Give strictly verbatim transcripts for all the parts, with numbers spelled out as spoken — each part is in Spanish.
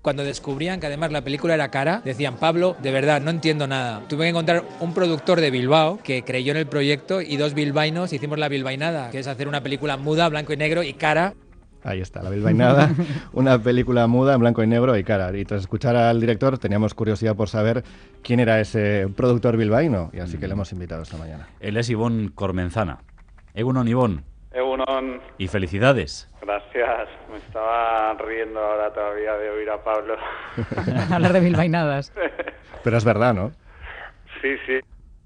Cuando descubrían que además la película era cara, decían, Pablo, de verdad, no entiendo nada. Tuve que encontrar un productor de Bilbao que creyó en el proyecto y dos bilbaínos hicimos La Bilbainada, que es hacer una película muda, blanco y negro y cara. Ahí está, La Bilbainada, una película muda en blanco y negro y cara. Y tras escuchar al director teníamos curiosidad por saber quién era ese productor bilbaíno, y así que le hemos invitado esta mañana. Él es Ibon Cormenzana. Egunon, Ibon. Egunon. Y felicidades. Gracias. Me estaba riendo ahora todavía de oír a Pablo hablar de bilbainadas. Pero es verdad, ¿no? Sí, sí.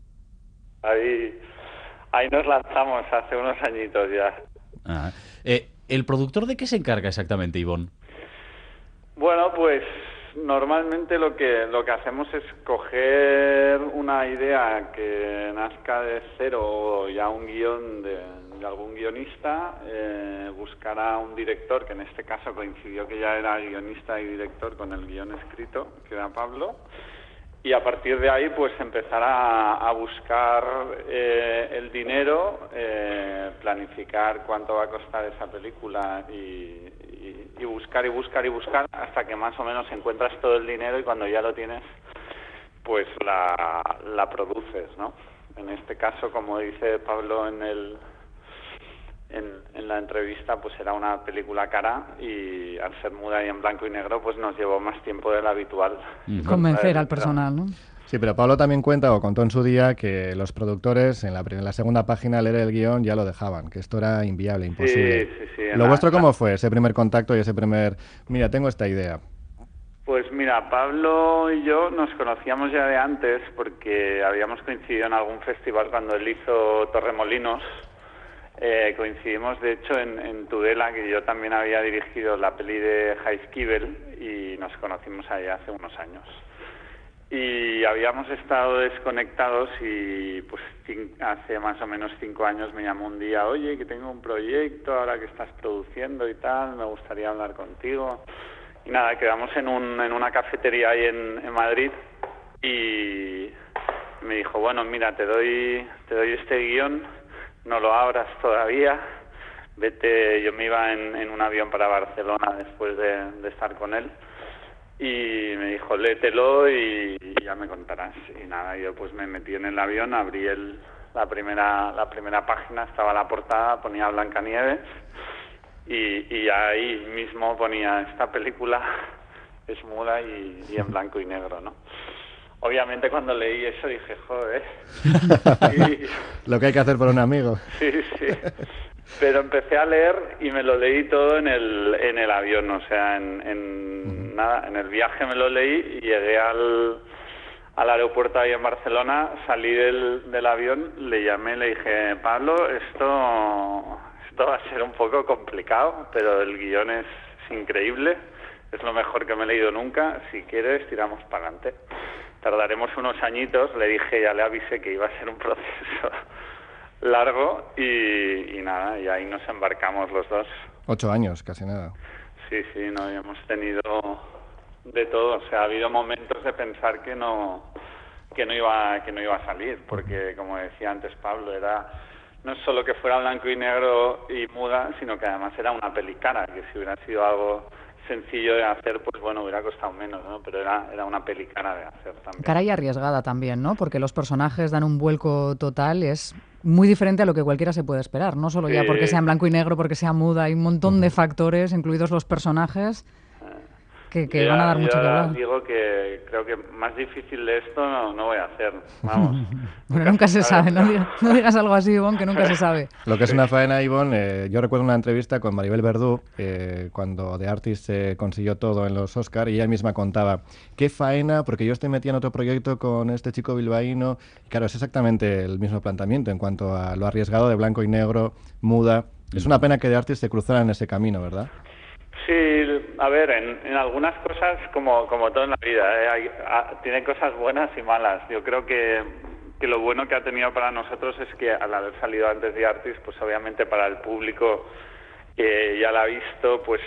Ahí, ahí nos lanzamos hace unos añitos ya. Ah, eh, ¿El productor de qué se encarga exactamente, Ibon? Bueno, pues normalmente lo que lo que hacemos es coger una idea que nazca de cero o ya un guión de, de algún guionista, eh, buscar a un director, que en este caso coincidió que ya era guionista y director con el guión escrito, que era Pablo, y a partir de ahí pues empezar a, a buscar eh, el dinero, eh, planificar cuánto va a costar esa película y, y, y buscar y buscar y buscar hasta que más o menos encuentras todo el dinero y cuando ya lo tienes pues la, la produces, ¿no? En este caso, como dice Pablo en el En, en la entrevista, pues era una película cara y al ser muda y en blanco y negro pues nos llevó más tiempo del habitual. Mm. Convencer al personal, ¿no? Sí, pero Pablo también cuenta, o contó en su día, que los productores en la, en la segunda página leer el guión ya lo dejaban, que esto era inviable, imposible. Sí, sí, sí. ¿Lo la, vuestro cómo la... fue, ese primer contacto y ese primer, mira, tengo esta idea? Pues mira, Pablo y yo nos conocíamos ya de antes porque habíamos coincidido en algún festival cuando él hizo Torremolinos. Eh, coincidimos, de hecho, en, en Tudela, que yo también había dirigido la peli de Jaizkibel y nos conocimos allá hace unos años. Y habíamos estado desconectados y pues hace más o menos cinco años me llamó un día, oye, que tengo un proyecto ahora que estás produciendo y tal, me gustaría hablar contigo. Y nada, quedamos en, un, en una cafetería ahí en, en Madrid y me dijo, bueno, mira, te doy, te doy este guión, no lo abras todavía, vete, yo me iba en, en un avión para Barcelona después de, de estar con él y me dijo, léetelo y, y ya me contarás. Y nada, yo pues me metí en el avión, abrí el, la primera la primera página, estaba la portada, ponía Blancanieves y, y ahí mismo ponía, esta película es muda y, y en blanco y negro, ¿no? Obviamente cuando leí eso dije, joder. Y... Lo que hay que hacer por un amigo. Sí, sí. Pero empecé a leer y me lo leí todo en el en el avión, o sea, en, en nada, en el viaje me lo leí y llegué al, al aeropuerto ahí en Barcelona, salí del, del avión, le llamé, le dije, Pablo, esto, esto va a ser un poco complicado, pero el guión es, es increíble, es lo mejor que me he leído nunca, si quieres tiramos para adelante. Tardaremos unos añitos, le dije, ya le avisé que iba a ser un proceso largo y, y nada, y ahí nos embarcamos los dos. Ocho años, casi nada. Sí, sí, no, hemos tenido de todo, o sea, ha habido momentos de pensar que no que no iba que no iba a salir, porque como decía antes Pablo, era no solo que fuera blanco y negro y muda, sino que además era una peli cara, que si hubiera sido algo sencillo de hacer, pues bueno, hubiera costado menos, ¿no? Pero era, era una peli cara de hacer también. Cara y arriesgada también, ¿no? Porque los personajes dan un vuelco total, es muy diferente a lo que cualquiera se puede esperar, no solo sí. ya porque sea en blanco y negro, porque sea muda, hay un montón de factores, incluidos los personajes, que, que ya, van a dar mucho que hablar. Digo que creo que más difícil de esto no, no voy a hacer, vamos. Bueno, nunca, nunca se sabe, no digas, no digas algo así, Ibon, que nunca se sabe. Lo que es una faena, Ibon, eh, yo recuerdo una entrevista con Maribel Verdú, eh, cuando The Artist eh, consiguió todo en los Oscar, y ella misma contaba, qué faena, porque yo estoy metida en otro proyecto con este chico bilbaíno. Claro, es exactamente el mismo planteamiento en cuanto a lo arriesgado de blanco y negro, muda. Es una pena que The Artist se cruzara en ese camino, ¿verdad? Sí, a ver, en, en algunas cosas, como, como todo en la vida, ¿eh? Hay, a, tiene cosas buenas y malas. Yo creo que, que lo bueno que ha tenido para nosotros es que al haber salido antes de Artist, pues obviamente para el público que ya la ha visto, pues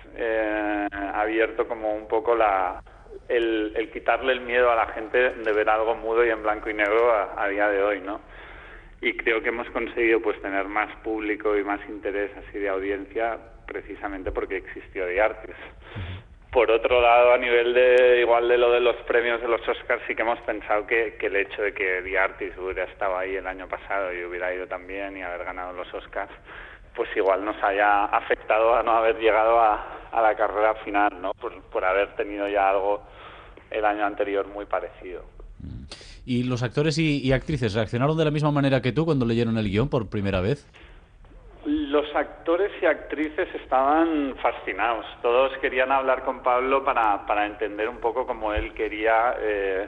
eh, ha abierto como un poco la el, el quitarle el miedo a la gente de ver algo mudo y en blanco y negro a, a día de hoy, ¿no? Y creo que hemos conseguido pues tener más público y más interés así de audiencia precisamente porque existió The Artist. Por otro lado, a nivel de igual de lo de los premios de los Oscars, sí que hemos pensado que, que el hecho de que The Artist hubiera estado ahí el año pasado y hubiera ido también y haber ganado los Oscars, pues igual nos haya afectado a no haber llegado a, a la carrera final, ¿no? Por, por haber tenido ya algo el año anterior muy parecido. ¿Y los actores y, y actrices reaccionaron de la misma manera que tú cuando leyeron el guión por primera vez? Los actores y actrices estaban fascinados. Todos querían hablar con Pablo para, para entender un poco cómo él quería eh,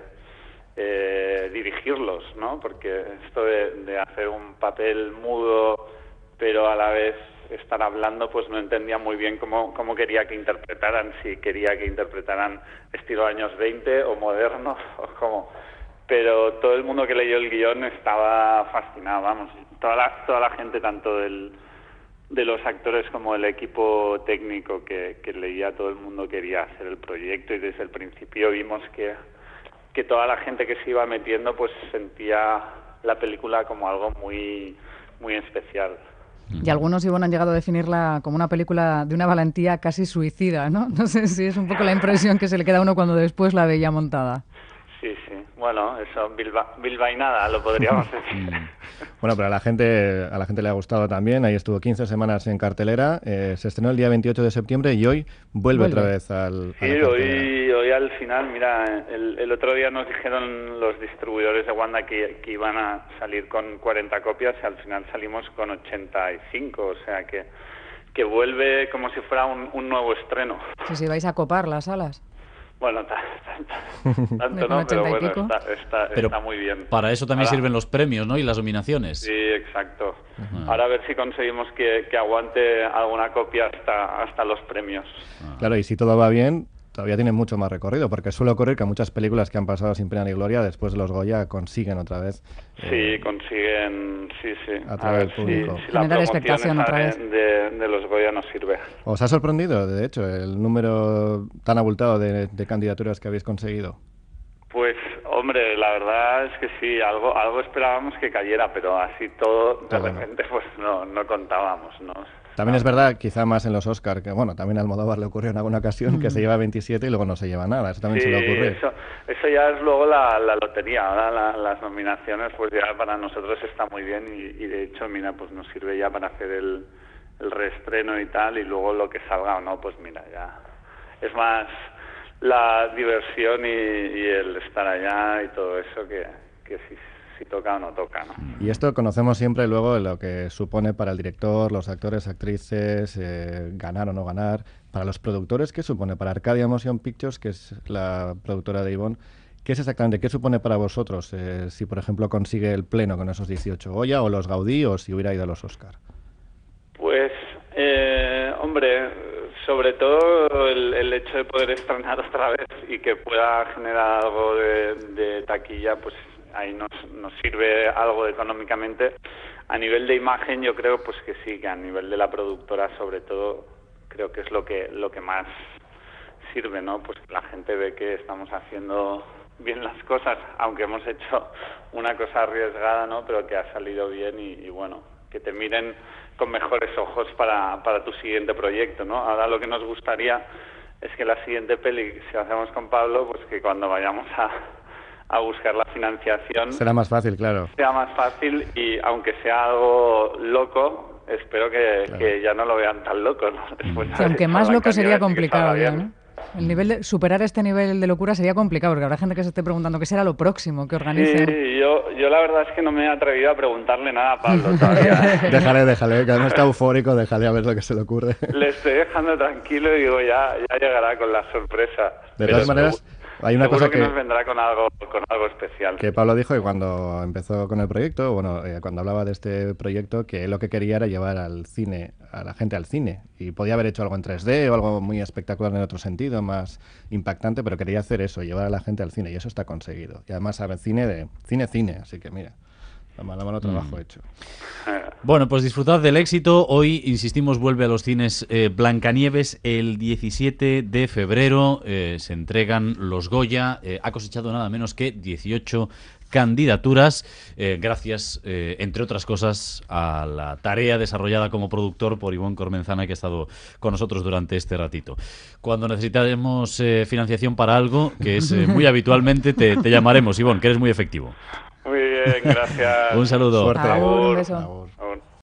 eh, dirigirlos, ¿no? Porque esto de, de hacer un papel mudo, pero a la vez estar hablando, pues no entendía muy bien cómo, cómo quería que interpretaran, si quería que interpretaran estilo años veinte o modernos o cómo. Pero todo el mundo que leyó el guión estaba fascinado, vamos. Toda la, toda la gente, tanto del... de los actores como el equipo técnico que, que leía, todo el mundo quería hacer el proyecto y desde el principio vimos que, que toda la gente que se iba metiendo pues sentía la película como algo muy, muy especial. Y algunos, Ivonne, han llegado a definirla como una película de una valentía casi suicida, ¿no? No sé si es un poco la impresión que se le queda a uno cuando después la veía montada. Sí, sí. Bueno, eso, bilba, bilbainada, lo podríamos decir. Bueno, pero a la gente a la gente le ha gustado también. Ahí estuvo quince semanas en cartelera. Eh, se estrenó el día veintiocho de septiembre y hoy vuelve, vuelve. otra vez al Sí, hoy, hoy al final, mira, el, el otro día nos dijeron los distribuidores de Wanda que, que iban a salir con cuarenta copias y al final salimos con ochenta y cinco, o sea que, que vuelve como si fuera un, un nuevo estreno. Sí, sí, vais a copar las salas. Bueno, tanto no, pero bueno, está, está, pero está muy bien. Para eso también Ahora, sirven los premios, ¿no? Y las nominaciones. Sí, exacto. Uh-huh. Ahora a ver si conseguimos que, que aguante alguna copia hasta, hasta los premios. Uh-huh. Claro, y si todo va bien, todavía tiene mucho más recorrido, porque suele ocurrir que muchas películas que han pasado sin pena ni gloria, después de los Goya consiguen otra vez. Sí, eh, consiguen, sí, sí. Atraer al público. Si, si la Generar expectación otra vez. De, de los Goya nos sirve. ¿Os ha sorprendido, de hecho, el número tan abultado de, de candidaturas que habéis conseguido? Pues, hombre, la verdad es que sí, algo algo esperábamos que cayera, pero así todo, de todo repente, no. pues no, no contábamos, ¿no? También es verdad, quizá más en los Oscar, que bueno, también a Almodóvar le ocurrió en alguna ocasión mm. que se lleva veintisiete y luego no se lleva nada. Eso también sí, se le ocurre. Eso, eso ya es luego la, la lotería. Ahora la, las nominaciones, pues ya para nosotros está muy bien y, y de hecho, mira, pues nos sirve ya para hacer el, el reestreno y tal, y luego lo que salga o no, pues mira, ya es más la diversión y, y el estar allá y todo eso que, que sí. si toca o no toca, ¿no? Y esto conocemos siempre luego lo que supone para el director, los actores, actrices, eh, ganar o no ganar. Para los productores, ¿qué supone? Para Arcadia Motion Pictures, que es la productora de Ivonne, ¿qué es exactamente? ¿Qué supone para vosotros? Eh, si, por ejemplo, consigue el pleno con esos dieciocho Goya o los Gaudí o si hubiera ido a los Oscar. Pues, eh, hombre, sobre todo el, el hecho de poder estrenar otra vez y que pueda generar algo de, de taquilla, pues ahí nos, nos sirve algo económicamente. A nivel de imagen yo creo pues que sí, que a nivel de la productora sobre todo creo que es lo que lo que más sirve, ¿no? Pues que la gente ve que estamos haciendo bien las cosas, aunque hemos hecho una cosa arriesgada, ¿no? Pero que ha salido bien y, y bueno, que te miren con mejores ojos para, para tu siguiente proyecto, ¿no? Ahora lo que nos gustaría es que la siguiente peli, si hacemos con Pablo, pues que cuando vayamos a a buscar la financiación será más fácil, claro. Sea más fácil y aunque sea algo loco, espero que, claro. que ya no lo vean tan loco, ¿no? Después sí, aunque más loco sería complicado ya, ¿no? El nivel de, superar este nivel de locura sería complicado, porque habrá gente que se esté preguntando qué será lo próximo que organice. Sí, yo, yo la verdad es que no me he atrevido a preguntarle nada a Pablo todavía. déjale, déjale, que no está eufórico, déjale a ver lo que se le ocurre. Le estoy dejando tranquilo y digo, ya, ya llegará con la sorpresa. De Pero todas maneras... Hay una Seguro cosa que, que nos vendrá con algo, con algo especial. Que Pablo dijo que cuando empezó con el proyecto, bueno, eh, cuando hablaba de este proyecto, que lo que quería era llevar al cine, a la gente al cine. Y podía haber hecho algo en tres D o algo muy espectacular en otro sentido, más impactante, pero quería hacer eso, llevar a la gente al cine. Y eso está conseguido. Y además sabe cine de cine, cine. Así que mira, la mano, mano trabajo mm. hecho. Bueno, pues disfrutad del éxito. Hoy, insistimos, vuelve a los cines eh, Blancanieves el diecisiete de febrero. Eh, se entregan los Goya. Eh, ha cosechado nada menos que dieciocho candidaturas, eh, gracias, eh, entre otras cosas, a la tarea desarrollada como productor por Ivonne Cormenzana, que ha estado con nosotros durante este ratito. Cuando necesitaremos eh, financiación para algo, que es eh, muy habitualmente, te, te llamaremos, Ivonne, que eres muy efectivo. Muy bien, gracias. Un saludo. Agur, un beso. Agur.